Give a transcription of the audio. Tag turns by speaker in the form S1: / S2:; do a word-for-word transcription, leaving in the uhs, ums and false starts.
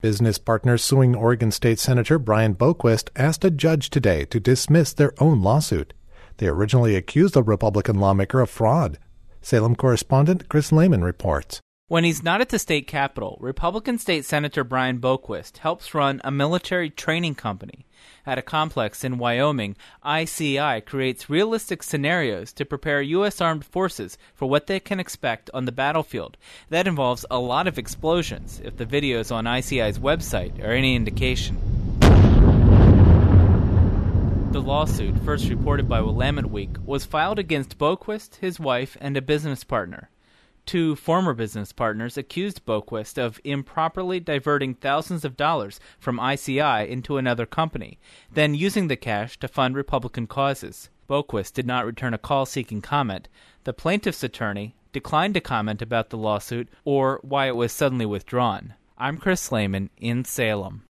S1: Business partners suing Oregon State Senator Brian Boquist asked a judge today to dismiss their own lawsuit. They originally accused the Republican lawmaker of fraud. Salem correspondent Chris Lehman reports.
S2: When he's not at the state capitol, Republican State Senator Brian Boquist helps run a military training company. At a complex in Wyoming, I C I creates realistic scenarios to prepare U S armed forces for what they can expect on the battlefield. That involves a lot of explosions, if the videos on I C I's website are any indication. The lawsuit, first reported by Willamette Week, was filed against Boquist, his wife, and a business partner. Two former business partners accused Boquist of improperly diverting thousands of dollars from I C I into another company, then using the cash to fund Republican causes. Boquist did not return a call seeking comment. The plaintiff's attorney declined to comment about the lawsuit or why it was suddenly withdrawn. I'm Chris Lehman in Salem.